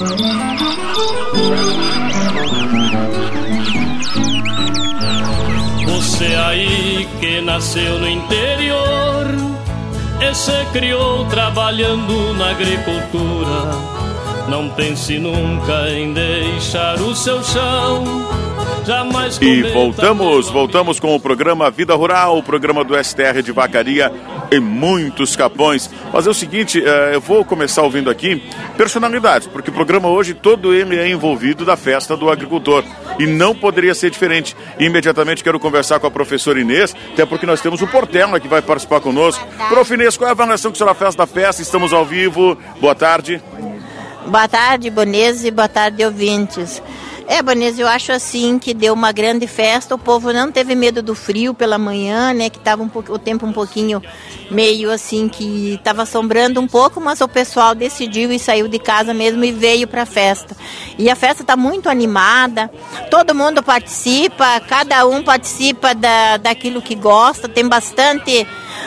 Você aí que nasceu no interior e se criou trabalhando na agricultura, não pense nunca em deixar o seu chão. Jamais. E voltamos com o programa Vida Rural, o programa do STR de Vacaria e muitos Capões. Fazer o seguinte, eu vou começar ouvindo aqui personalidades, porque o programa hoje todo ele é envolvido da festa do agricultor. E não poderia ser diferente. Imediatamente quero conversar com a professora Inês, até porque nós temos o Portela que vai participar conosco. Prof. Inês, qual é a avaliação que a senhora faz da festa? Estamos ao vivo. Boa tarde. Boa tarde, Bonese, boa tarde, ouvintes. Bonese, eu acho assim que deu uma grande festa, o povo não teve medo do frio pela manhã, né, que estava o tempo um pouquinho meio assim, que estava assombrando um pouco, mas o pessoal decidiu e saiu de casa mesmo e veio para a festa. E a festa está muito animada, todo mundo participa, cada um participa daquilo que gosta, tem bastante...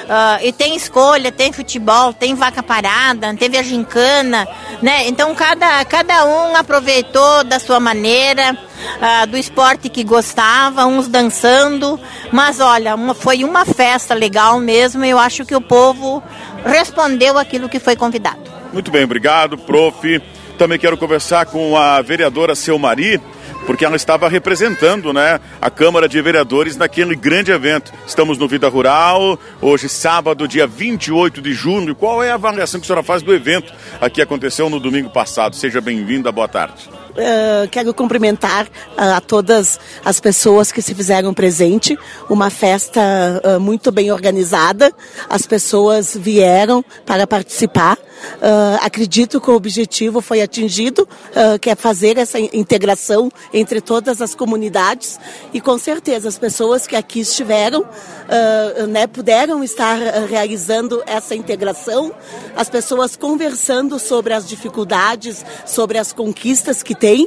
e tem escolha, tem futebol, tem vaca parada, teve a gincana, né? Então cada um aproveitou da sua maneira, do esporte que gostava, uns dançando, mas olha, foi uma festa legal mesmo, eu acho que o povo respondeu aquilo que foi convidado. Muito bem, obrigado, prof. Também quero conversar com a vereadora Seu Mari, porque ela estava representando, né, a Câmara de Vereadores naquele grande evento. Estamos no Vida Rural, hoje sábado, dia 28 de junho. Qual é a avaliação que a senhora faz do evento que aconteceu no domingo passado? Seja bem-vinda, boa tarde. Quero cumprimentar a todas as pessoas que se fizeram presente, uma festa muito bem organizada, as pessoas vieram para participar, acredito que o objetivo foi atingido, que é fazer essa integração entre todas as comunidades e com certeza as pessoas que aqui estiveram, né, puderam estar realizando essa integração, as pessoas conversando sobre as dificuldades, sobre as conquistas que tem,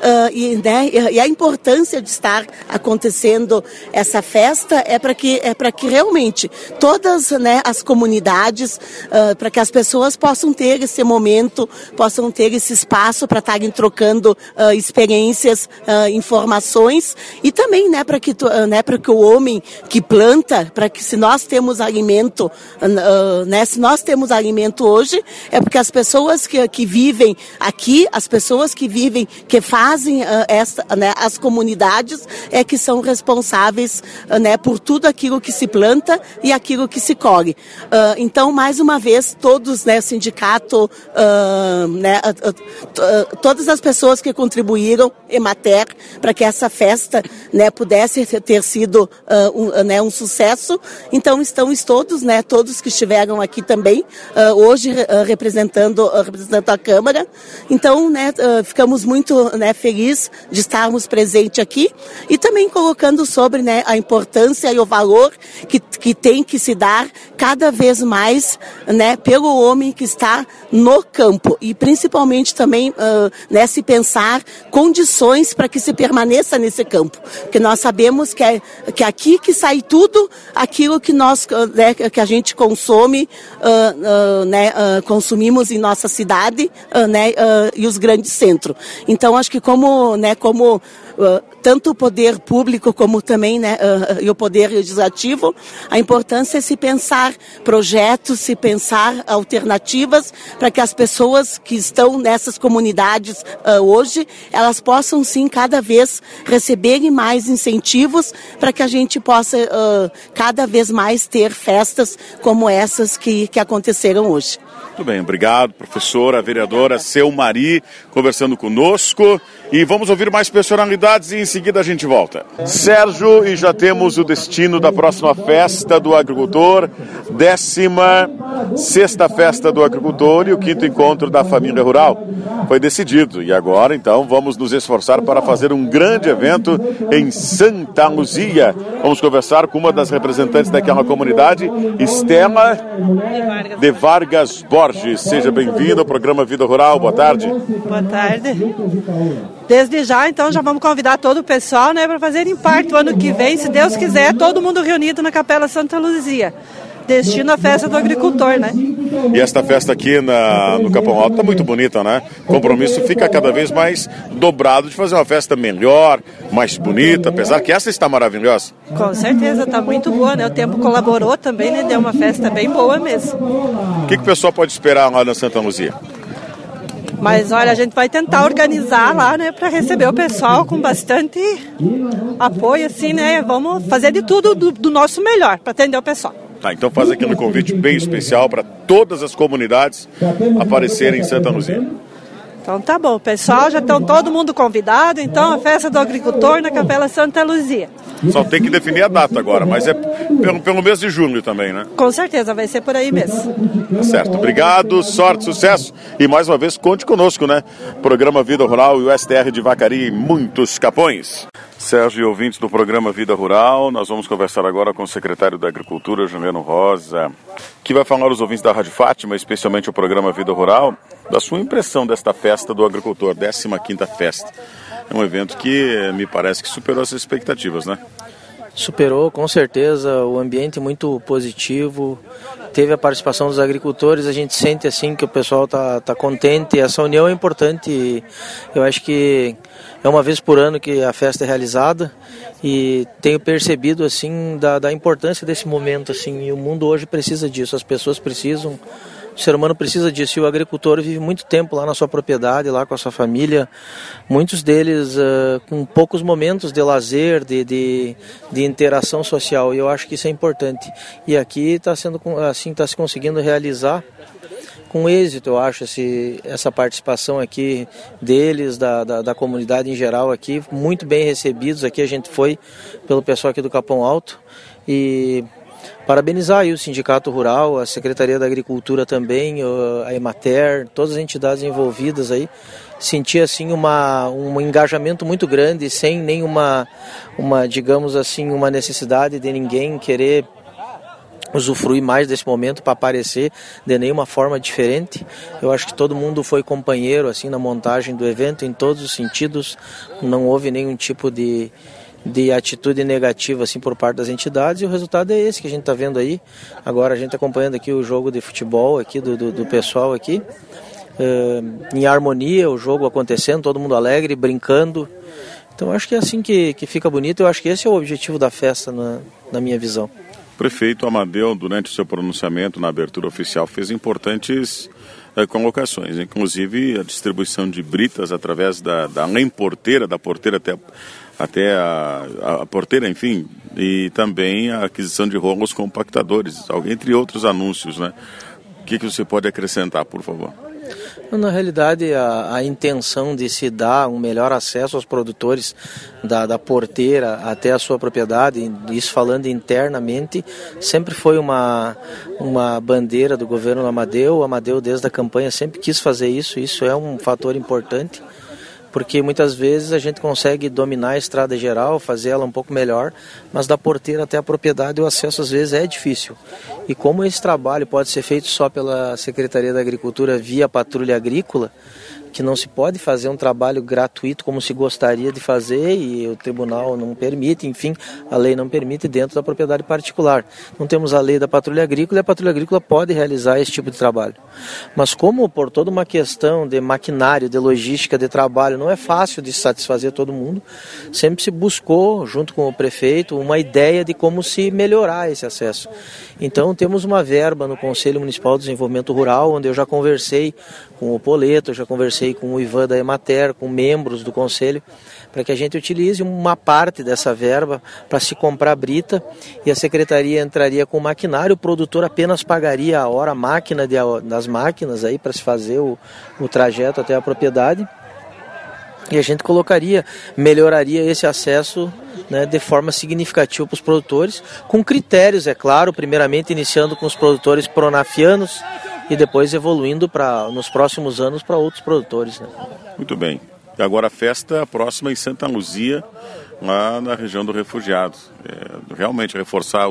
e a importância de estar acontecendo essa festa é para que realmente todas, né, as comunidades, para que as pessoas possam ter esse momento, possam ter esse espaço para estarem trocando experiências, informações e também, né, para que o homem que planta, para que se nós temos alimento, né, se nós temos alimento hoje, é porque as pessoas que vivem aqui, as pessoas que vivem, que fazem né, as comunidades, que são responsáveis, né, por tudo aquilo que se planta e aquilo que se colhe. Então, mais uma vez, todos, né, sindicato, né, todas as pessoas que contribuíram, Emater, para que essa festa, né, pudesse ter sido né, um sucesso. Então, estamos todos, né, todos que estiveram aqui também, hoje representando a Câmara. Então, né, ficamos muito, né, felizes de estarmos presentes aqui e também colocando sobre, né, a importância e o valor que tem que se dar cada vez mais, né, pelo homem que está no campo e principalmente também, né, se pensar condições para que se permaneça nesse campo, porque nós sabemos que é aqui que sai tudo aquilo que nós, né, que a gente consome, né, consumimos em nossa cidade, né, e os grandes centros. Então acho que como tanto o poder público como também, né, e o poder legislativo, a importância é se pensar projetos, se pensar alternativas para que as pessoas que estão nessas comunidades hoje, elas possam sim cada vez receberem mais incentivos para que a gente possa cada vez mais ter festas como essas que aconteceram hoje. Muito bem, obrigado, professora, vereadora Seu Mari, conversando conosco. E vamos ouvir mais personalidades e em seguida a gente volta. Sérgio, e já temos o destino da próxima festa do agricultor, 16ª festa do agricultor e o 5º encontro da família rural. Foi decidido e agora então vamos nos esforçar para fazer um grande evento em Santa Luzia. Vamos conversar com uma das representantes daquela comunidade, Estela de Vargas Borges. Seja bem-vinda ao programa Vida Rural, boa tarde. Boa tarde. Desde já, então, já vamos convidar todo o pessoal, né, para fazerem parte o ano que vem, se Deus quiser, todo mundo reunido na Capela Santa Luzia. destino à festa do agricultor, né? E esta festa aqui no Capão Alto está muito bonita, né? O compromisso fica cada vez mais dobrado de fazer uma festa melhor, mais bonita, apesar que essa está maravilhosa. Com certeza, está muito boa, né? O tempo colaborou também, né? Deu uma festa bem boa mesmo. O que o pessoal pode esperar lá na Santa Luzia? Mas olha, a gente vai tentar organizar lá, né, para receber o pessoal com bastante apoio, assim, né? Vamos fazer de tudo do nosso melhor para atender o pessoal. Tá, então faz aqui um convite bem especial para todas as comunidades aparecerem em Santa Luzia. Então tá bom, pessoal, já estão todo mundo convidado, então a festa do agricultor na Capela Santa Luzia. Só tem que definir a data agora, mas é pelo mês de junho também, né? Com certeza, vai ser por aí mesmo. Tá certo, obrigado, sorte, sucesso e mais uma vez conte conosco, né? Programa Vida Rural e o STR de Vacaria em muitos Capões. Sérgio e ouvintes do programa Vida Rural, nós vamos conversar agora com o secretário da Agricultura, Juliano Rosa, que vai falar aos ouvintes da Rádio Fátima, especialmente o programa Vida Rural, da sua impressão desta festa do agricultor, 15ª festa. É um evento que me parece que superou as expectativas, né? Superou, com certeza, o ambiente muito positivo, teve a participação dos agricultores, a gente sente assim que o pessoal tá contente, essa união é importante, eu acho que é uma vez por ano que a festa é realizada e tenho percebido assim da importância desse momento, assim, e o mundo hoje precisa disso, as pessoas precisam. O ser humano precisa disso e o agricultor vive muito tempo lá na sua propriedade, lá com a sua família, muitos deles com poucos momentos de lazer, de interação social, e eu acho que isso é importante. E aqui está se conseguindo realizar com êxito, eu acho, essa participação aqui deles, da comunidade em geral aqui, muito bem recebidos. Aqui a gente foi pelo pessoal aqui do Capão Alto e parabenizar aí o Sindicato Rural, a Secretaria da Agricultura também, a Emater, todas as entidades envolvidas aí. Senti assim um engajamento muito grande, sem nenhuma, digamos assim, uma necessidade de ninguém querer usufruir mais desse momento para aparecer de nenhuma forma diferente. Eu acho que todo mundo foi companheiro assim na montagem do evento em todos os sentidos, não houve nenhum tipo de atitude negativa assim por parte das entidades, e o resultado é esse que a gente está vendo aí. Agora a gente está acompanhando aqui o jogo de futebol aqui do pessoal aqui, em harmonia, o jogo acontecendo, todo mundo alegre, brincando. Então acho que é assim que fica bonito. Eu acho que esse é o objetivo da festa na minha visão. O prefeito Amadeu, durante o seu pronunciamento na abertura oficial, fez importantes colocações, inclusive a distribuição de britas através da além porteira, da porteira até a porteira, enfim, e também a aquisição de rolos compactadores, entre outros anúncios, né? O que você pode acrescentar, por favor? Na realidade, a intenção de se dar um melhor acesso aos produtores da porteira até a sua propriedade, isso falando internamente, sempre foi uma bandeira do governo Amadeu. O Amadeu, desde a campanha, sempre quis fazer isso é um fator importante, porque muitas vezes a gente consegue dominar a estrada geral, fazer ela um pouco melhor, mas da porteira até a propriedade o acesso às vezes é difícil. E como esse trabalho pode ser feito só pela Secretaria da Agricultura via Patrulha Agrícola, que não se pode fazer um trabalho gratuito como se gostaria de fazer e o tribunal não permite, enfim, a lei não permite dentro da propriedade particular. Não temos a lei da Patrulha Agrícola e a Patrulha Agrícola pode realizar esse tipo de trabalho. Mas como por toda uma questão de maquinário, de logística, de trabalho, não é fácil de satisfazer todo mundo, sempre se buscou, junto com o prefeito, uma ideia de como se melhorar esse acesso. Então temos uma verba no Conselho Municipal de Desenvolvimento Rural, onde eu já conversei com o Poleto, eu já conversei com o Ivan da Emater, com membros do Conselho, para que a gente utilize uma parte dessa verba para se comprar brita, e a Secretaria entraria com maquinário, o produtor apenas pagaria a hora máquina das máquinas aí para se fazer o trajeto até a propriedade, e a gente melhoraria esse acesso, né, de forma significativa para os produtores, com critérios, é claro, primeiramente iniciando com os produtores pronafianos e depois evoluindo nos próximos anos para outros produtores, né? Muito bem. E agora a festa próxima em Santa Luzia, lá na região do Refugiado. Realmente reforçar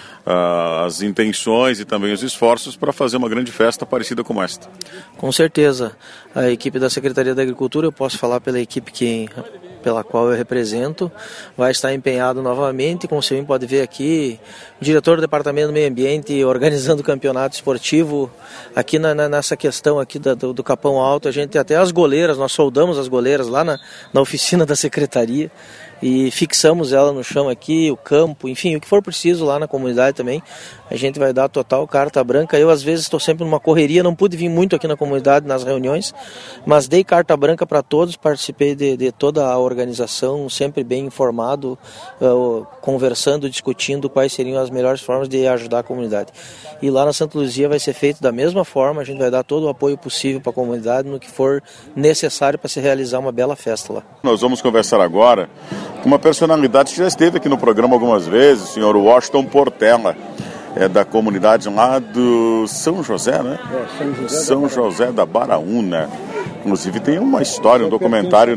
as intenções e também os esforços para fazer uma grande festa parecida com esta. Com certeza. A equipe da Secretaria da Agricultura, eu posso falar pela equipe que pela qual eu represento, vai estar empenhado novamente. Como você pode ver aqui, o diretor do Departamento do Meio Ambiente organizando o campeonato esportivo aqui nessa questão aqui do Capão Alto. A gente até as goleiras, nós soldamos as goleiras lá na oficina da secretaria e fixamos ela no chão aqui, o campo, enfim, o que for preciso lá na comunidade também. A gente vai dar total carta branca. Eu às vezes estou sempre numa correria, não pude vir muito aqui na comunidade nas reuniões, mas dei carta branca para todos, participei de toda a organização, sempre bem informado, conversando, discutindo quais seriam as melhores formas de ajudar a comunidade. E lá na Santa Luzia vai ser feito da mesma forma, a gente vai dar todo o apoio possível para a comunidade no que for necessário para se realizar uma bela festa lá. Nós vamos conversar agora com uma personalidade que já esteve aqui no programa algumas vezes, o senhor Washington Portela. É da comunidade lá do São José, né? São José da Baraúna. Inclusive tem uma história, um documentário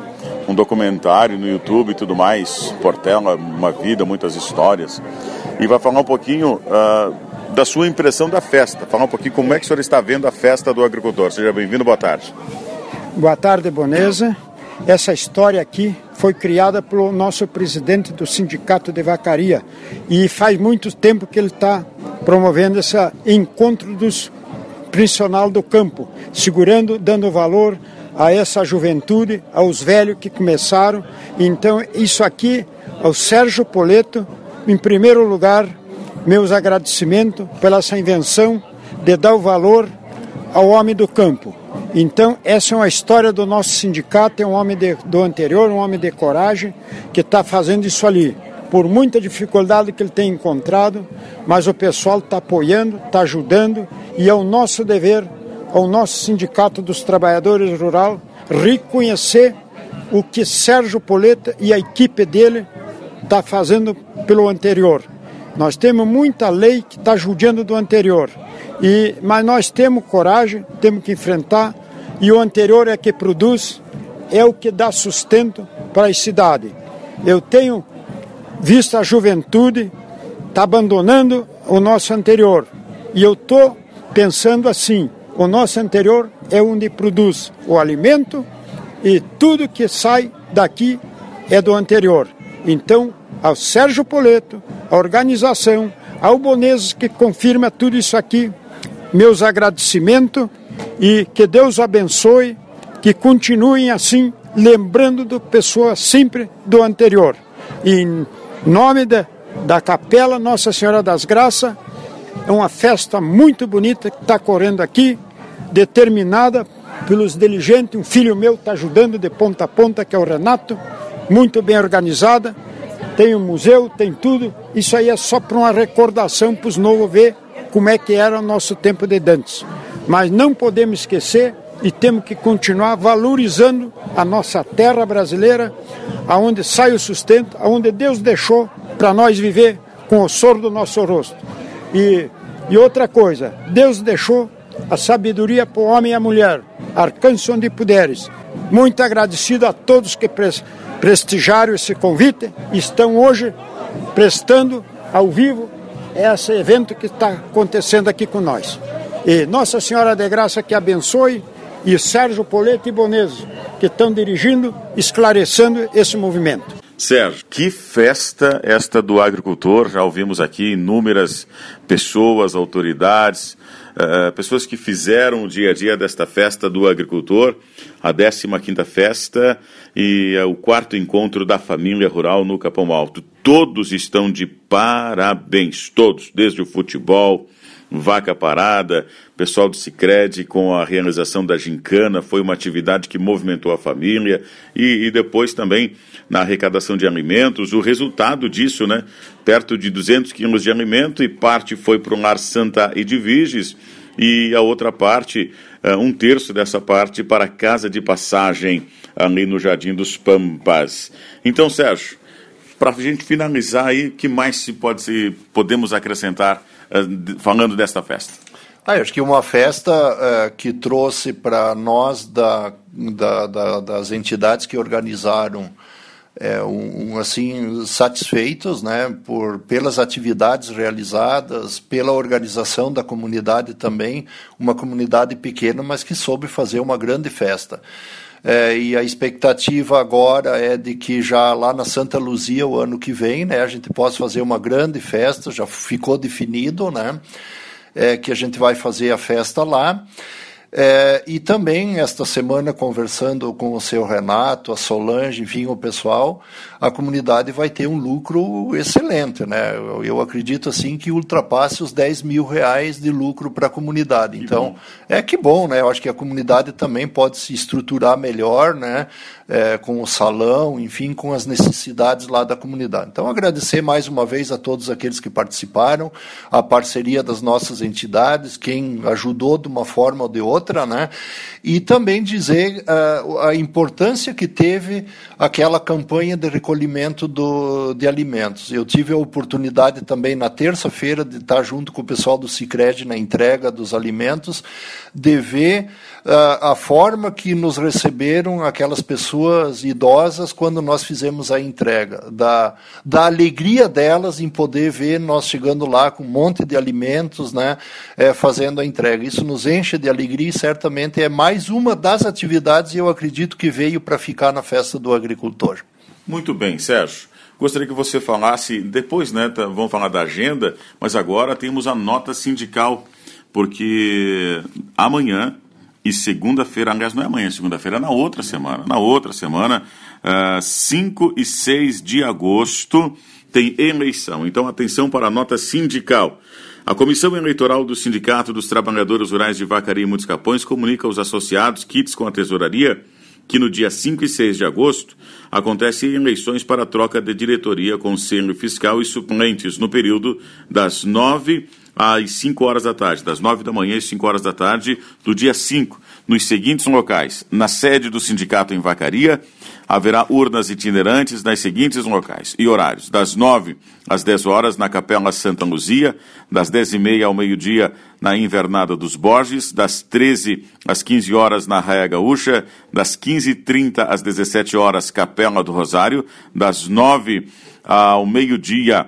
no YouTube e tudo mais. Portela, uma vida, muitas histórias. E vai falar um pouquinho da sua impressão da festa. Falar um pouquinho como é que o senhor está vendo a festa do agricultor. Seja bem-vindo, boa tarde. Boa tarde, Boneza. Essa história aqui foi criada pelo nosso presidente do Sindicato de Vacaria e faz muito tempo que ele está promovendo esse encontro dos profissionais do campo, segurando, dando valor a essa juventude, aos velhos que começaram. Então, isso aqui, ao Sérgio Poleto, em primeiro lugar, meus agradecimentos pela essa invenção de dar o valor ao homem do campo. Então, essa é uma história do nosso sindicato, é um homem do anterior, um homem de coragem, que está fazendo isso ali. Por muita dificuldade que ele tem encontrado, mas o pessoal está apoiando, está ajudando, e é o nosso dever, ao nosso Sindicato dos Trabalhadores Rural, reconhecer o que Sérgio Poleto e a equipe dele está fazendo pelo anterior. Nós temos muita lei que está judiando do anterior, mas nós temos coragem, temos que enfrentar, e o anterior é que produz, é o que dá sustento para a cidade. Eu tenho visto a juventude está abandonando o nosso anterior, e eu estou pensando assim, o nosso anterior é onde produz o alimento, e tudo que sai daqui é do anterior. Então, ao Sérgio Poleto, a organização, ao Bonezes que confirma tudo isso aqui, meus agradecimentos, e que Deus abençoe, que continuem assim, lembrando de pessoas sempre do anterior. E em nome da Capela Nossa Senhora das Graças, é uma festa muito bonita que está correndo aqui, determinada pelos diligentes. Um filho meu está ajudando de ponta a ponta, que é o Renato, muito bem organizada. Tem um museu, tem tudo. Isso aí é só para uma recordação para os novos ver como é que era o nosso tempo de antes. Mas não podemos esquecer e temos que continuar valorizando a nossa terra brasileira, aonde sai o sustento, aonde Deus deixou para nós viver com o soro do nosso rosto. E outra coisa, Deus deixou a sabedoria para o homem e a mulher. Alcance onde puderes. Muito agradecido a todos que prestigiaram esse convite e estão hoje prestando ao vivo esse evento que está acontecendo aqui com nós. E Nossa Senhora de Graça que abençoe, e Sérgio Poleto e Bonezes, que estão dirigindo, esclarecendo esse movimento. Sérgio, que festa esta do agricultor. Já ouvimos aqui inúmeras pessoas, autoridades, pessoas que fizeram o dia a dia desta festa do agricultor, a 15ª festa e o 4º encontro da família rural no Capão Alto. Todos estão de parabéns, todos, desde o futebol, vaca parada, pessoal do Sicredi com a realização da gincana, foi uma atividade que movimentou a família, e depois também na arrecadação de alimentos, o resultado disso, né, perto de 200 quilos de alimento, e parte foi para o Lar Santa Edviges, e a outra parte, 1/3 dessa parte para a Casa de Passagem, ali no Jardim dos Pampas. Então, Sérgio, para a gente finalizar aí, o que mais podemos acrescentar falando desta festa? Eu acho que uma festa que trouxe para nós das entidades que organizaram assim, satisfeitos, né, pelas atividades realizadas, pela organização da comunidade também, uma comunidade pequena, mas que soube fazer uma grande festa. E a expectativa agora é de que já lá na Santa Luzia, o ano que vem, né, a gente possa fazer uma grande festa, já ficou definido, né, que a gente vai fazer a festa lá. E também, esta semana, conversando com o seu Renato, a Solange, enfim, o pessoal, a comunidade vai ter um lucro excelente, né? Eu acredito, assim, que ultrapasse os R$10 mil de lucro para a comunidade. Então, que bom, né? Eu acho que a comunidade também pode se estruturar melhor, né? Com o salão, enfim, com as necessidades lá da comunidade. Então, agradecer mais uma vez a todos aqueles que participaram, a parceria das nossas entidades, quem ajudou de uma forma ou de outra, né? E também dizer a importância que teve aquela campanha de recolhimento de alimentos. Eu tive a oportunidade também na terça-feira de estar junto com o pessoal do Sicredi na entrega dos alimentos, de ver a forma que nos receberam aquelas pessoas idosas quando nós fizemos a entrega, da alegria delas em poder ver nós chegando lá com um monte de alimentos, né, fazendo a entrega. Isso nos enche de alegria e certamente é mais uma das atividades, e eu acredito que veio para ficar na Festa do Agricultor. Muito bem, Sérgio. Gostaria que você falasse, depois, né, vamos falar da agenda, mas agora temos a nota sindical, porque amanhã e segunda-feira, aliás, não é amanhã, segunda-feira, é na outra semana, 5 e 6 de agosto, tem eleição. Então, atenção para a nota sindical. A Comissão Eleitoral do Sindicato dos Trabalhadores Rurais de Vacaria e Muitos Capões comunica aos associados quites com a tesouraria que no dia 5 e 6 de agosto acontecem eleições para troca de diretoria, conselho fiscal e suplentes no período das 9 às 5 horas da tarde, das 9 da manhã às 5 horas da tarde do dia 5, nos seguintes locais. Na sede do sindicato em Vacaria, haverá urnas itinerantes nas seguintes locais e horários: das 9 às 10 horas na Capela Santa Luzia, das 10h30 ao meio-dia na Invernada dos Borges, das 13 às 15 horas na Raia Gaúcha, das 15h30 às 17 horas Capela do Rosário, das 9 ao meio-dia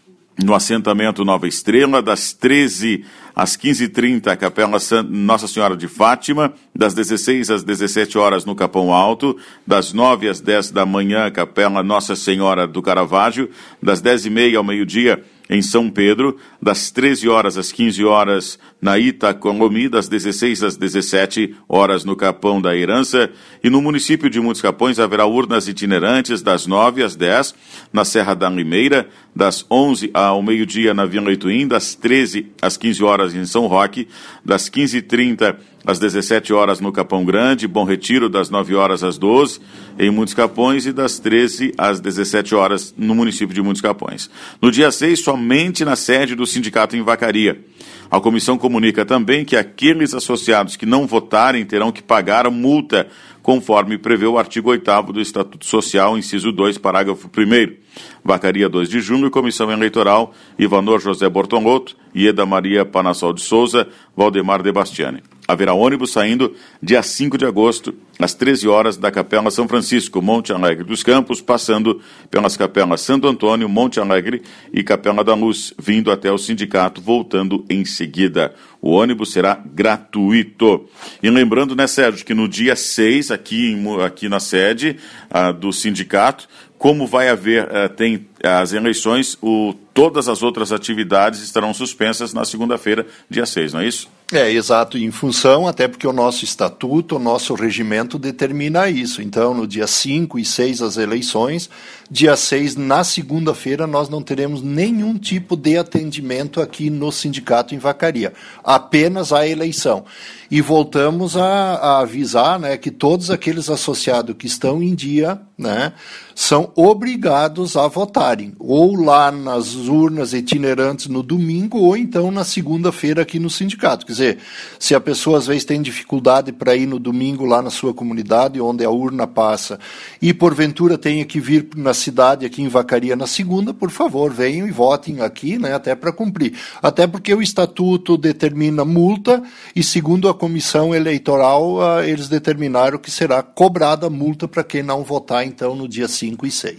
no assentamento Nova Estrela, das 13 às 15h30, Capela Nossa Senhora de Fátima, das 16 às 17 horas no Capão Alto, das 9 às 10 da manhã, Capela Nossa Senhora do Caravaggio, das 10h30 ao meio-dia em São Pedro, das 13 horas às 15 horas na Itacolomi, das 16 às 17 horas no Capão da Herança, e no município de Muitos Capões haverá urnas itinerantes das 9 às 10 na Serra da Limeira, das 11 ao meio-dia na Vila Ituim, das 13 às 15 horas em São Roque, das 15h30 às 17 horas no Capão Grande, Bom Retiro, das 9 horas às 12 em Muitos Capões, e das 13 às 17 horas no município de Muitos Capões. No dia 6, somente na sede do sindicato em Vacaria. A comissão comunica também que aqueles associados que não votarem terão que pagar a multa, conforme prevê o artigo 8º do Estatuto Social, inciso 2, parágrafo 1º. Vacaria, 2 de junho, Comissão Eleitoral, Ivanor José Bortolotto, Ieda Maria Panassol de Souza, Valdemar de Bastiani. Haverá ônibus saindo dia 5 de agosto, às 13 horas, da Capela São Francisco, Monte Alegre dos Campos, passando pelas capelas Santo Antônio, Monte Alegre e Capela da Luz, vindo até o sindicato, voltando em seguida. O ônibus será gratuito. E lembrando, né, Sérgio, que no dia 6, aqui na sede do sindicato, como vai haver, tem as eleições, todas as outras atividades estarão suspensas na segunda-feira, dia 6, não é isso? Exato, em função, até porque o nosso estatuto, o nosso regimento determina isso. Então, no dia 5 e 6 as eleições, dia 6, na segunda-feira, nós não teremos nenhum tipo de atendimento aqui no sindicato em Vacaria, apenas a eleição. E voltamos a avisar, né, que todos aqueles associados que estão em dia, né, são obrigados a votarem, ou lá nas urnas itinerantes no domingo, ou então na segunda-feira aqui no sindicato. Quer dizer, se a pessoa às vezes tem dificuldade para ir no domingo lá na sua comunidade, onde a urna passa, e porventura tenha que vir na cidade aqui em Vacaria na segunda, por favor, venham e votem aqui, né, até para cumprir. Até porque o estatuto determina multa, e segundo a comissão eleitoral, eles determinaram que será cobrada multa para quem não votar, então, no dia 5 e 6.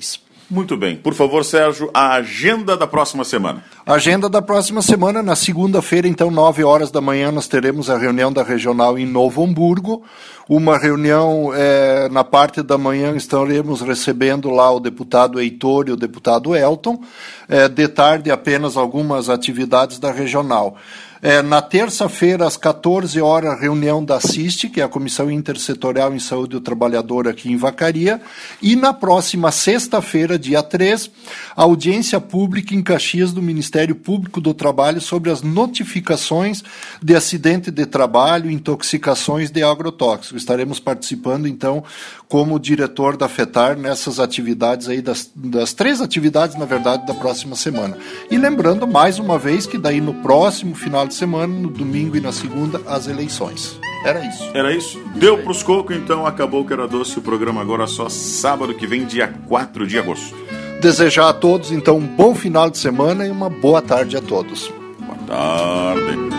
Muito bem. Por favor, Sérgio, a agenda da próxima semana. A agenda da próxima semana, na segunda-feira, então, 9 horas da manhã, nós teremos a reunião da Regional em Novo Hamburgo. Uma reunião, na parte da manhã, estaremos recebendo lá o deputado Heitor e o deputado Elton. De tarde, apenas algumas atividades da Regional. Na terça-feira, às 14 horas, reunião da CIST, que é a Comissão Intersetorial em Saúde do Trabalhador aqui em Vacaria. E na próxima sexta-feira, dia 3, audiência pública em Caxias do Ministério Público do Trabalho sobre as notificações de acidente de trabalho e intoxicações de agrotóxicos. Estaremos participando, então, como diretor da FETAR nessas atividades aí, das 3 atividades, na verdade, da próxima semana. E lembrando, mais uma vez, que daí no próximo final de semana, no domingo e na segunda, as eleições. Era isso. Deu pros cocos, então acabou que era doce. O programa agora só sábado que vem, dia 4 de agosto. Desejar a todos, então, um bom final de semana e uma boa tarde a todos. Boa tarde.